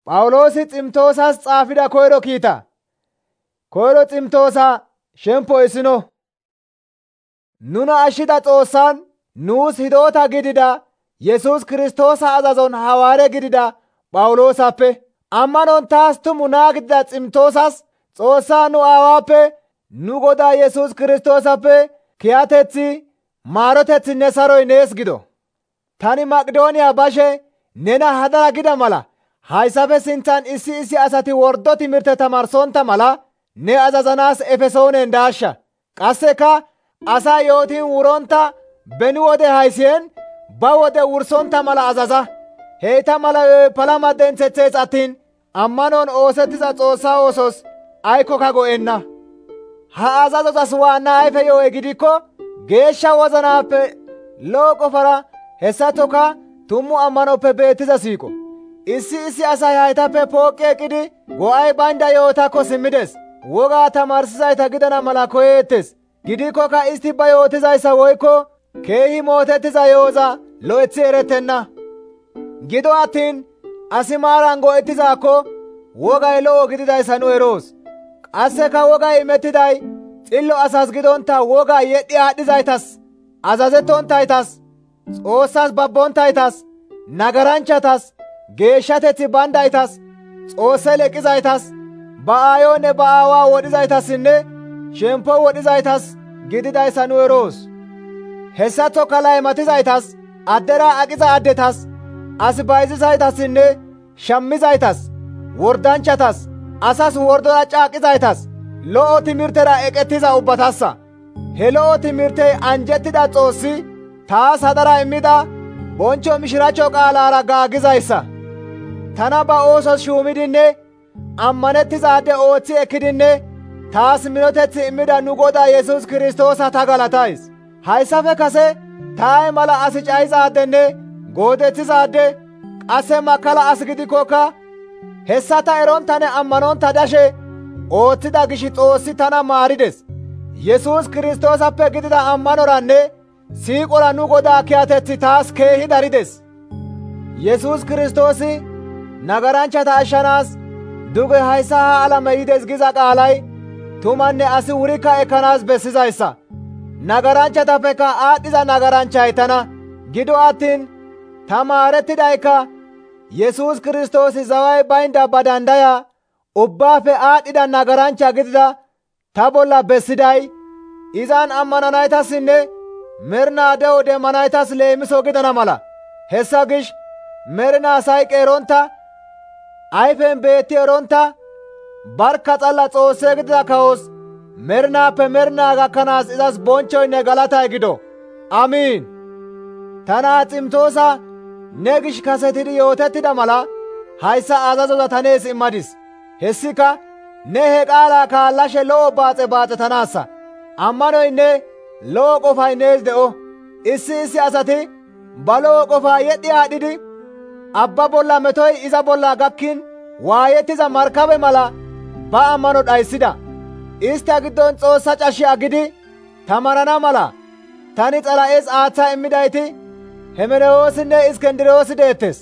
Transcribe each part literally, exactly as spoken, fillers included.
Phawuloosi Ximtoosas xaafida koyro kiita. Koyro Ximtoosa shemppo issino. Nuna ashshida Xoossan nuus hidota gidida Yesuus Kiristoosa azazon hawaare gidida Phawuloosappe, ammanon taas tumu naa gidida Ximtoosas Xoossaa nu Aawaappe, nu Godaa Yesuus Kiristoosappe kiyateththi, maaroteththinne saroy nees gido. Tani Maqidooniya bashe nena hadara gida mala hayssafe sinthan issi issi asati wordo timirte tamarsonta mala ne azazanaas Efesoonen daashsha. Qasseka asa yootiin wuronta beni wode haysiyen ba wode wursonta mala azaza. Heyta mala palama dentheththees attiin ammanon oosettiza Xoossaa oosos aykkoka go'enna. Ha azazozas waanna ayfe yo'oy gidikko geeshsha wozanappe lo''o qofara hessatokka tumu ammanoppe beettiza siiqo. Issi issi asay haytappe pooqqi eqqidi go'ay baynda yootakko simmides. Wogaa tamarsizayta gidana mala koyeettes. Gidikkoka istti ba yootizayssa woykko keehi mootettiza yooza lo'eththi erettenna. Gido attiin asi maaran go'ettizaakko wogay lo'o gididayssa nu eroos. Qasseka wogay imettiday xillo asas gidonta wogaa yedhdhi aadhdhizaytas, azazettonttaytas, Xoossas babbonttaytas, nagaranchchatas, geeshshateththi bayndaytas, Xoosse leqqizaytas, ba aayonne ba aawaa wodhizaytassinne shemppo wodhizaytas gididayssa nu eroos. Hessaththoka laymatizaytas, addera aqiza addetas, as bayzizaytassinne shammizaytas, wordanchchatas, asas wordora caaqqizaytas, lo'o timirtera eqettiza ubbatassa. He lo'o timirtey anjjettida Xoossi taas hadara immida bonchcho mishiraachcho qaalaara gaaggizayssa. Tana ba oosos shuumidinne ammanettizaade ooththi ekkidinne taas minoteththi immida nu Godaa Yesuus Kiristoosa ta galatays. Hayssafe kase ta ay mala as cayizaadenne goodettizaade, qasse makkala as gidikkokka hessa ta eronttane ammanontta dashe ooththida gish Xoossi tana maarides. Yesuus Kiristoosappe gidida ammanoranne siiqora nu Godaa kiyateththi taas keehi darides. Yesuus Kiristoosi nagaranchchata ashshanaas duge hayssa ha alame yides giza qaalay tumanne asi wurikka ekkanaas bessizayssa. Nagaranchchatappekka aadhdhiza nagaranchchay tana. Gido attiin ta maarettidaykka Yesuus Kiristoosi zaway baynda ba dandaya ubbaafe aadhdhida nagaranchcha gidida ta bolla bessiday izan ammananaytassinne mernaa de'o demmanaytas leemiso gidana mala. Hessa gish mernaa sayqi eronta, ayfen beetti eronta, barkka xalla Xoosse gidida kawos mernaappe mernaa gakkanaas izas bonchchoynne galatay gido. Amiin. Tana Ximtoosa ne gish kasetidi yootettida mala hayssa azazoza ta nees immadis. Hessika ne he qaalaa kaallashe lo'o baaxe baaxetanaassa. Ammanoynne lo'o qofay nees de'o. Issi issi asati ba lo'o qofaa yedhdhi aadhdhidi abba bolla metoy iza bolla gakkin waayettiza markabe mala ba ammano dhayssida. Istta giddon Xoossa cashshi aggidi tamarana mala tani Xala'es aaththa immidayti Hemenewoosinne Iskendiroosi deettes.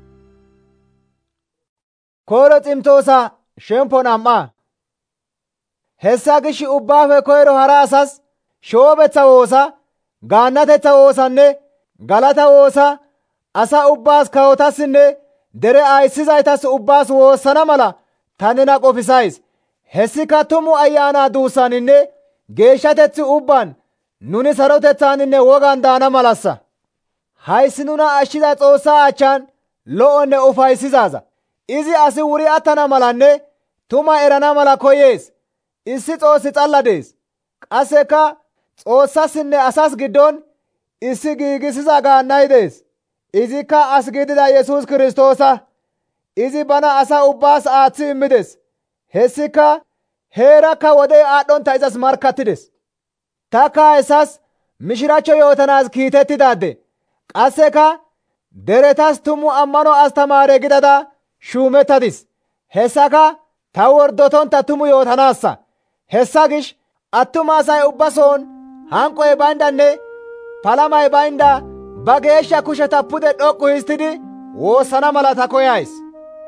Koyro Ximtoosa shemppo nam'. Hessa gish ubbaafe koyro hara asas shoobetha woosa, gaannatetha woosanne galata woosa asa ubbaas kawotassinne dere ayssizaytas ubbaas woossana mala ta nena qofisays. Hessika tumu ayyaana duussaninne geeshshateththi ubbaan nuni sarotethaaninne wogan daana malassa. Hayssi nuna ashshiza Xoossaa achchan lo'onne ufayssizaaza. Izi asi wuri attana malanne tuma erana mala koyees. Issi Xoossi xalla dees. Qasseka Xoossassinne asas giddon issi giigissiza gaannay dees. Izikka as gidida Yesuus Kiristoosa. Izi bana asa ubbaas aaththi immides. Hessika heerakka wodey aadhdhonta izas markkattides. Taakka hayssas mishiraachcho yootanaas kiitettidaade. Qasseka deretas tumu ammano astamaare gidada shuumettadis. Hessaka ta wordotonta tumu yootanaassa. Hessa gish attuma asay ubbason hanqoy bayndanne palamay baynda ba geeshsha kusheta pude dhoqqu histidi woossana mala ta koyays.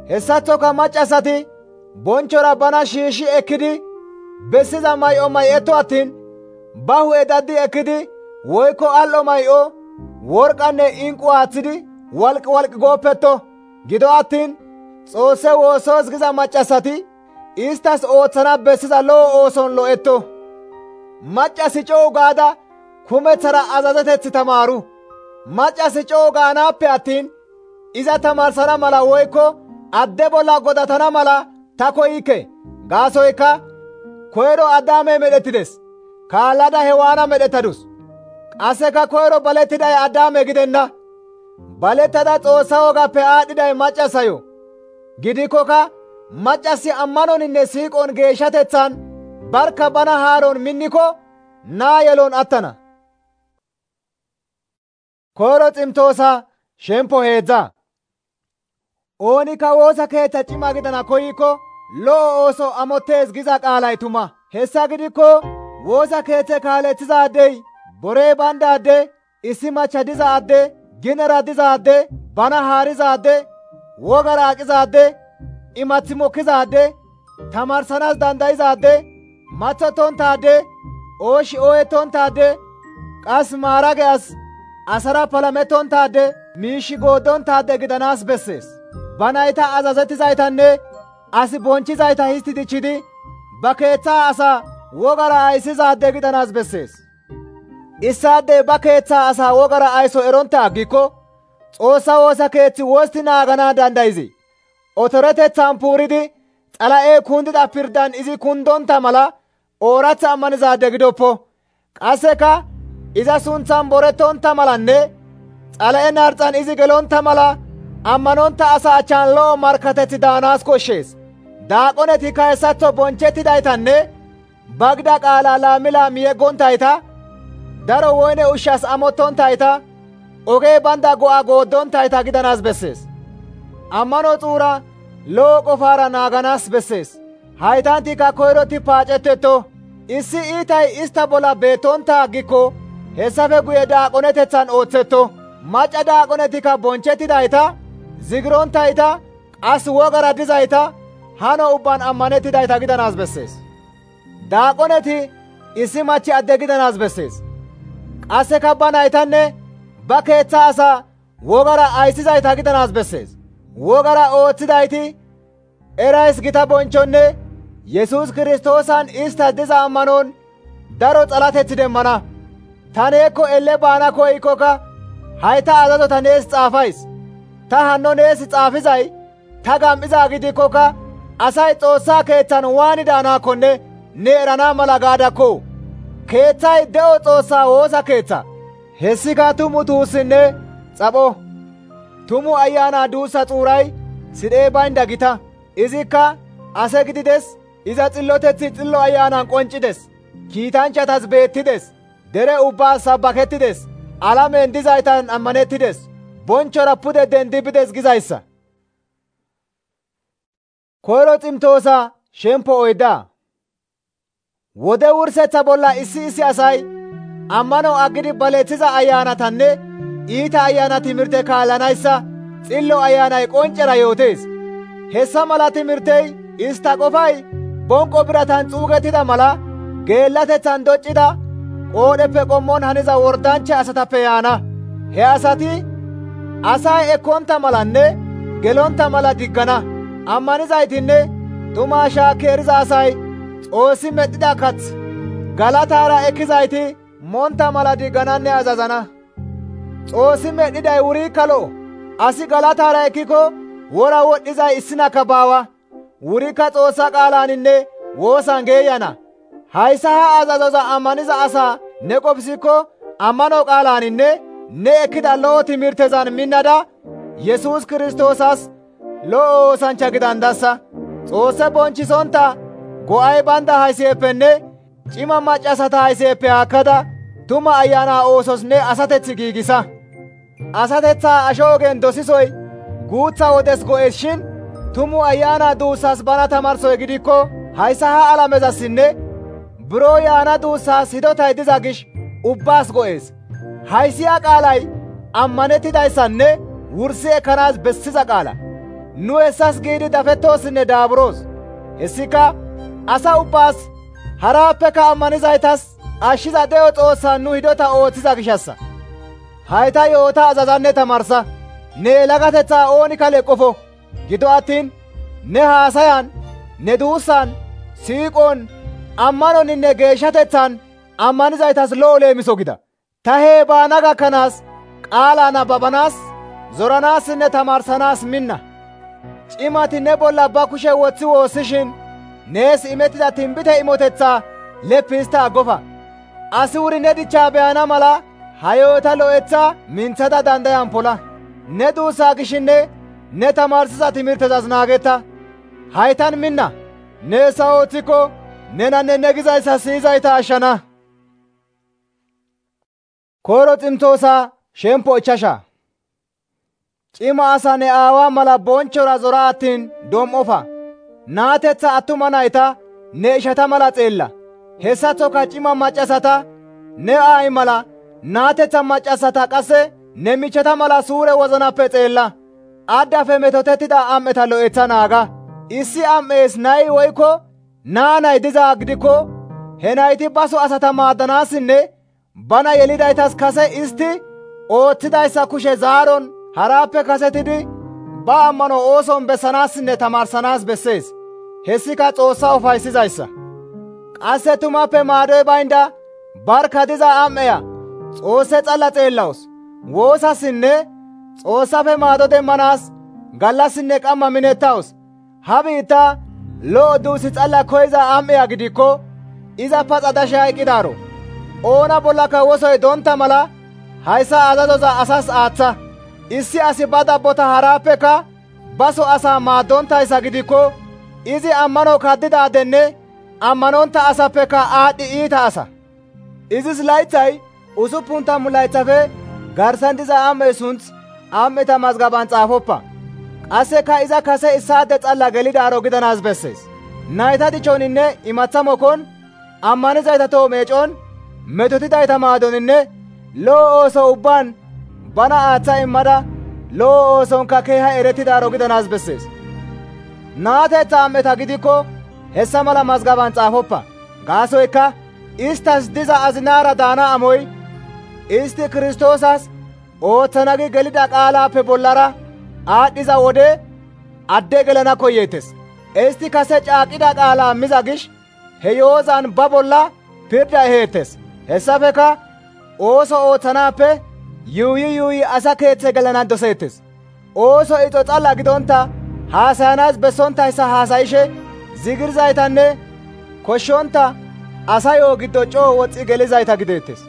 Hessaththoka maccasati bonchchora bana shiishshi ekkidi bessiza may7o may7etto attiin ba hu7e daddi ekkidi woykko al7o may7o worqqanne inqqu aaththidi walqi walqi gooppetto. Gido attiin Xoosse woossoos giza maccasati isttas ooththana bessiza lo7o ooson lo7etto. Maccasi co7u gaada kumeththara azazeteth tamaaru. Maccasi co7u gaanaappe attiin iza tamaarsana mala woykko adde bolla godatana mala ta koykke. Gaasoykka koyro Addaamey medhettides; kaallada Hewaana medhettadus. Qasseka koyro balettiday Addaame gidenna; balettada Xoossa wogappe aadhdhiday maccasayo. Gidikkoka maccasi ammanoninne siiqon geeshshateththan barkka bana haaron minniko naa yelon attana. Koyro Ximtoosa shemppo heedza. Oonikka woosa keeththa cima gidana koykko lo7o ooso amottees giza qaalay tuma. Hessa gidikko woosa keeththe kaaleththizaadey borey bayndaade, issi machcha dizaade, ginera dizaade, bana haarizaade, wogara aqizaade, imaththi mokkizaade, tamaarsanaas dandayzaade, maththottontaade, ooshi ooyettontaade, qas maarage as asara palamettontaade, miishshi gooddontaade gidanaas bessees. Ba nayta azazettizaytanne as bonchchizayta histti dichchidi ba keeththaa asaa wogara ayssizaade gidanaas bessees. Issaadey ba keeththaa asaa wogara ayso eronta aggikko Xoossa woosa keeththi wostti naagana dandayzee? Otoreteththan puuridi Xala7ey kundida pirdan izi kundonta mala ooratha ammanizaade gidoppo. Qasseka iza sunthan borettonta malanne Xala7e narxan izi gelonta mala ammanonta asa achchan lo7o markkateththi daanaas koshshees. Daaqonetikka hessaththo bonchchettidaytanne ba gida qaalaa laami laami yeggontayta, daro woyne ushshas amottontayta, ogey baynda go'a gooddontayta gidanaas bessees. Ammano xuura lo7o qofaara naaganaas bessees. Haytanttika koyrotti paacettetto. Issi iitay istta bolla beettonta aggikko hessafe guye daaqoneteththan oothetto. Macca daaqonetikka bonchchettidayta, zigirontayta, qas wogara dizayta, hano ubban ammanettidayta gidanaas bessees. Daaqoneti issi machchi adde gidanaas bessees. Qasseka ba naytanne ba keeththa asaa wogara ayssizayta gidanaas bessees. Wogara ooththidayti erays gita bonchchonne Yesuus Kiristoosan isttas diza ammanon daro xalateth demmana. Ta neekko elle baana koykkoka hayta azazota nees xaafays. Ta hanno nees xaafizay ta gam7izaa gidikkoka asay Xoossa keeththan waani daanaakkonne ne erana mala gaadakko. Keeththay de7o Xoossaa woosa keeththa. Hessika tumu tuussinne xapho. Tumu ayyaana duussa xuuray sidhey baynda gita. Izikka ase gidides. Iza xilloteththi xillo ayyaanan qonccides. Kiitanchchatas beettides. Dere ubbaas sabbakettides. Alamen dizaytan ammanettides. Bonchchora pude dendi bides gizayssa. Koyro Ximtoosa shemppo oydda. Wode wursetha bolla issi issi asay ammano aggidi baleththiza ayyaanatanne iita ayyaana timirte kaallanayssa xillo ayyaanay qonccera yootees. Hessa mala timirtey istta qofay bonqo biratan xuugettida mala geellatethan doccida qoodheppe qommon haniza wordancha asatappe yaana. He asati asay ekkonta malanne gelonta mala diggana. Ammanizaytinne tumaa shaakki eriza asay Xoossi medhdhida kath galataara ekkizayti monta mala diggananne azazana. Xoossi medhdhiday wurikka lo7o. Asi galataara ekkiko wora wodhizay issinakka baawa. Wurikka Xoossa qaalaaninne woosan geeyana. Hayssa ha azazoza ammaniza asaa ne qofsikko ammano qaalaaninne ne ekkida lo7o timirtezan minnada Yesuus Kiristoosas lo7o oosanchcha gidandassa. Xoosse bonchchisonta go7ay baynda hayseeppenne cima maccasata hayseeppe haakkada tuma ayyaana oosos ne asateth giigisa. Asatethaa asho ogen dosisoy guutha wodes go7es shin tumu ayyaana duussas bana tamarsoy gidikko hayssa ha alamezassinne buro yaana duussas hidotay diza gish ubbaas go7ees. Haysiya qaalay ammanettidayssanne wursi ekkanaas bessiza qaala. nu hessas giidi dafettoosinne daaburoos. Hessika asa ubbaas haraappeka ammanizaytas ashshiza de'o Xoossan nu hidota ooththiza gishassa. Hayta yoota azazanne tamarsa. Ne yelagatethaa oonikka leqqofo. Gido attiin ne haasayan, ne duussan, siiqon, ammanoninne geeshshatethan ammanizaytas lo'o leemiso gida. Ta hee baana gakkanaas qaalaa nababanaas, zoranaassinne tamarsanaas minna. Cimati ne bolla ba kushe woththi woossishin nees imettida tinbite imotetsaa leppi histta aggofa. Asi wuri ne dichchaa be'ana mala ha yoota lo'ethaa minththada dandayan pola. Ne duussaa gishinne ne tamarsiza timirtezas naagetta. Haytan minna. Ne hessa ooththiko nenanne ne gizayssa siyizayta ashshana. Koyro Ximtoosa shemppo ichchasha. Cima asa ne aawaa mala bonchchora zora attiin dom"ofa. Naatetha attuma nayta ne ishata mala xeella. Hessaththoka cima maccasata ne aayi mala, naatetha maccasata qasse ne michcheta mala suure wozanappe xeella. Addafe metotettida am"eta lo'etha naaga. Issi am"ees nayi woykko naanay dizaa gidikko he nayti baso asata maaddanaassinne bana yelidaytas kase istti ooththidayssa kushe zaaron haraappe kasetidi ba ammano ooson bessanaassinne tamarsanaas bessees. Hessika Xoossaa ufayssizayssa. Qasse tumappe maadoy baynda barka diza am"eya Xoosse xalla xeellawus. Woosassinne Xoossafe maado demmanaas gallassinne qamma minettawus. Ha biittaa lo'o duussi xalla koyza am"eya gidikko iza paxa dashe hayqqidaaro. Oona bollaka wosoy donta mala hayssa azazoza asas aaththa. Issi asi ba dabbota haraappeka baso asaa maaddonttayssa gidikko izi ammano kaddidaadenne ammanonta asappeka aadhdhi iita asa. Izis laythay usuppun tammu laythafe garsan diza am"e sunth am"eta mazgaban xaafoppa. Qasseka iza kase issaade xalla gelidaaro gidanaas bessees. Nayta dichoninne imaththa mokon, ammanizayta toho meecon, metotidayta maadoninne lo'o ooso ubbaan bana aaththa immada lo'o oosonka keeha erettidaaro gidanaas bessees. Naatetha am"eta gidikko hessa mala mazgaban xaafoppa. Gaasoykka istas diza azinaara daana amoy isti Kiristoosas ooththana gi gelida qaalaappe bollara aadhdhiza wode adde gelana koyeettes. Isti kase caaqida qaalaa miza gish he yoozan ba bolla pirda eheettes. Hessafeka ooso ooththanaappe yuuyi yuuyi asa keethe gelana doseettes. Ooso ixo xalla gidonta haasayanaas bessonttayssa haasayishe zigirzaytanne koshshonta asayoo giddo coo woxxi gelizayta gideettes.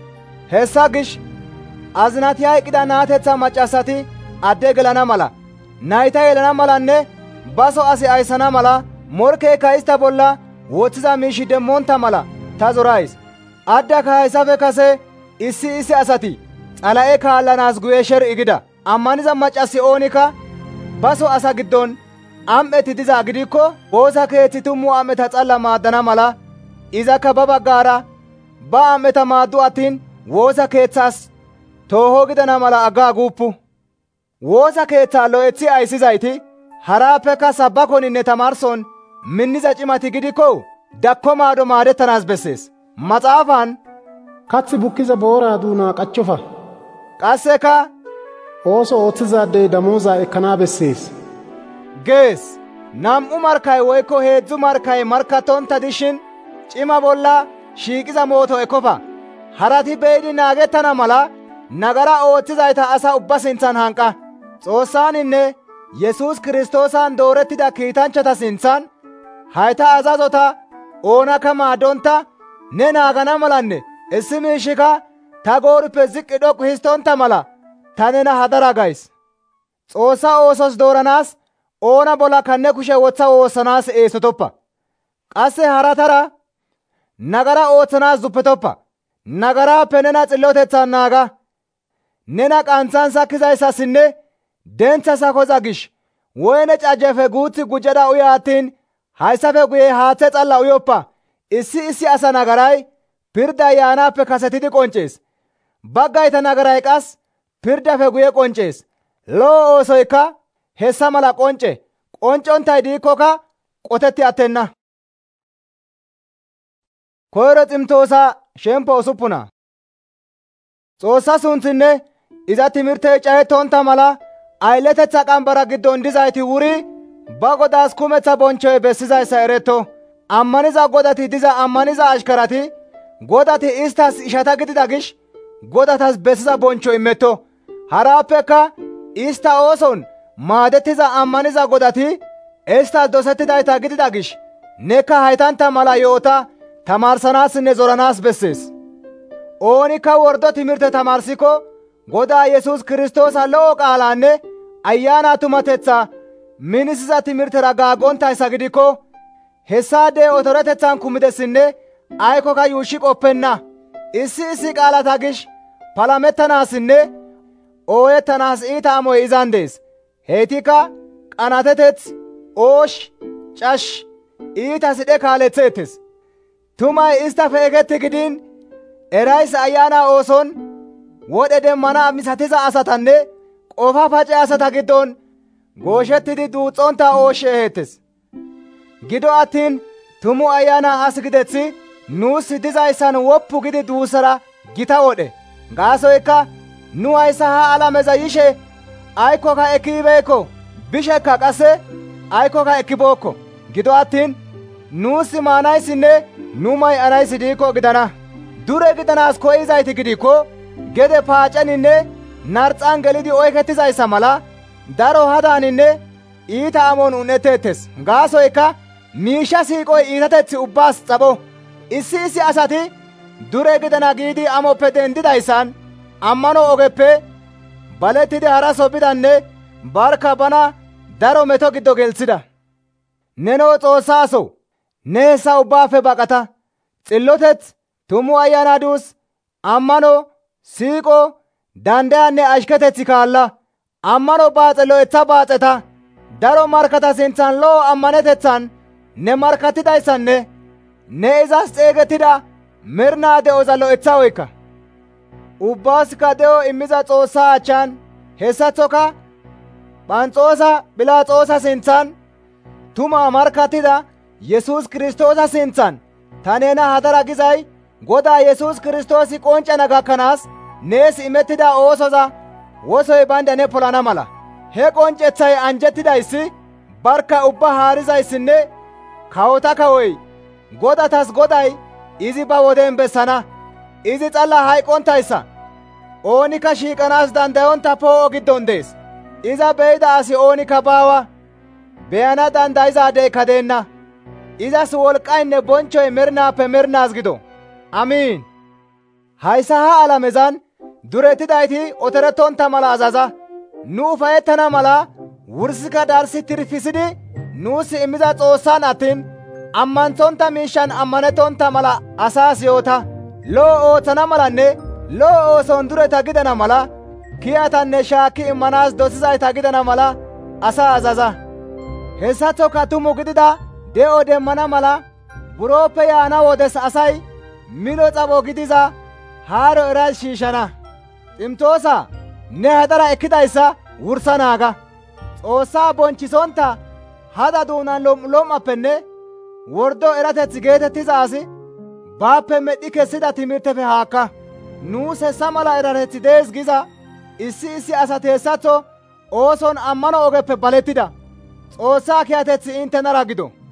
Hessa gish azinati hayqqida naatetha maccasati adde gelana mala, nayta yelana malanne baso asi ayssana mala, morkeeka ista bolla woththiza miishi demmonta mala ta zorays. Addaka hayssafe kase issi issi asati Xala"e kaallanaas guye sher"i gida. Ammaniza maccasi oonikka baso asa giddon am"eti dizaa gidikko woosa keeththi tummu am"eta xalla maaddana mala izakka ba baggaara ba am"eta maaddu attiin woosa keeththas tooho gidana mala aggaaguuppu. Woosa keeththaa lo'eththi ayssizayti haraappeka sabbakoninne tamarson minniza cimati gidikko dakko maado maadettanaas bessees. Maxaafan, kathi bukkiza booraa duunaa qachchofa. Qasseka ooso ooththizaadey damooza ekkana bessees gees. Nam"u markkay woykko heedzdzu markkay markkattonta dishin cima bolla shiiqiza mooto ekkofa. Harati be'idi naagettana mala nagara ooththizayta asa ubba sinthan hanqa. Xoossaaninne Yesuus Kiristoosan doorettida kiitanchchata sinthan hayta azazota oonakka maaddonta ne naagana malanne issi miishshika ta goorippe ziqqi dhoqqu histonta mala ta nena hadara gays. Xoossa oosos dooranaas oona bollakka ne kushe wotha woossanaas eesotoppa. Qasse haratara nagara ooththanaas zuppetoppa. Nagaraappe nena xillotethan naaga. Nena qanthan sakkizayssassinne dentha sakoza gish woyne cajjefe guuthi gujjada uya attiin hayssafe guye haathe xalla uyoppa. Issi issi asa nagaray pirday yaanaappe kasetidi qonccees. Baggayta nagaray qas pirdafe guye qonccees. Lo"o oosoykka hessa mala qoncce qoncconttay diikkoka qotetti attenna. Koyro Ximtoosa shemppo usuppuna. Xoossa sunthinne iza timirtey cayettonta mala aylletetha qambara giddon dizayti wuri ba Godaas kumetha bonchchoy bessizayssa eretto. Ammaniza godati diza ammaniza ashkarati godati istas ishata gidida gish godatas bessiza bonchcho immetto. Harappeka ista ooson maadettiza ammaniza godati istas dosettidayta gidida gish nekka haytanta mala yoota tamaarsanaassinne zoranaas bessees. Oonikka wordo timirte tamaarsikko Godaa Yesuus Kiristoosa lo"o qaalaanne ayyaana tumatethaa minisiza timirtera gaaggonttayssa gidikko hessaadey otoretethan kumidessinne aykkoka yuushshi qoppenna. Issi issi qaalata gish palamettanaassinne ooyettanaas iita amoy izan dees. Heytikka qanaateteth, oosh, cash, iita sidhe kaalethteettes. Tumay istafe eketti gidiin erays ayyaana ooson wodhe demmana misatiza asatanne qofa pace asata giddon gooshettidi duuxxonta ooshshi eheettes. Gido attiin tumu ayyaana as gidethi nuus dizayssan woppu gidi duussara gita wodhe. Gaasoykka nu hayssa ha alameza yishe aykkoka ekkibeekko, bishekka qasse aykkoka ekkibookko. Gido attiin nuus maanayssinne nu may7anayssi diikko gidana. Dure gidanaas koyizayti gidikko gede paaceninne narxan gelidi oykettizayssa mala daro hadaaninne iita amon un7etteettes. Gaasoykka miishsha siiqoy iitateth ubbaas xapho. Issi issi asati dure gidana giidi amoppe dendidayssan ammano ogeppe balettidi haraso bidanne barka bana daro meto giddo gelthida. Nenoo Xoossa asoo, ne hessa ubbaafe baqata. Xilloteth, tumu ayyaana duus, ammano, siiqo, dandayanne ashketeth kaalla. Ammano baaxe lo7etha baaxeta. Daro markata sinthan lo7o ammanetethan ne markkattidayssanne ne izas xeegettida mernaa de7oza lo7etha oykka. Ubbaasikka de7o immiza Xoossa achchan hessaththoka Phanxoosa Philaxoosa sinthan tumaa markkattida Yesuus Kiristoosa sinthan ta neena hadara gizay Godaa Yesuus Kiristoosi qonccana gakkanaas nees imettida oosoza wosoy baynda ne polana mala. He qonccethay anjjettidayssi barka ubba haarizayssinne kawota kawoy godatas Goday izi ba woden bessana. Izi xalla hayqqonttayssa oonikka shiiqanaas dandayonta poo7o giddon dees. Iza be7ida asi oonikka baawa, beyana dandayizaadeykka deenna. Izas wolqqaynne bonchchoy mernaappe mernaas gido. Amiin. Hayssa ha alamezan durettidayti otorettonta mala azaza. Nu ufayettana mala wursika darssi tirfisidi nuus immiza Xoossan attin ammanththonta miishshan ammanettonta mala asaas yoota. Lo7o ooththana malanne lo7o ooson dureta gidana mala kiyatanne shaakki immanaas dosizayta gidana mala asaa azaza. Hessaththoka tumu gidida de7o demmana mala burooppe yaana wodes asay mino xapho gidiza haaro eras shiishshana. Ximtoosa, ne hadara ekkidayssa wursa naaga. Xoossaa bonchisonta hada duunan lom7lom7appenne wordo erateth geetettiza asi baappe medhdhi kessida timirtefe haakka. Nuus hessa mala erateththi dees giza issi issi asati hessatho ooson ammano ogeppe balettida. Xoossaa kiyateththi inttenara gido.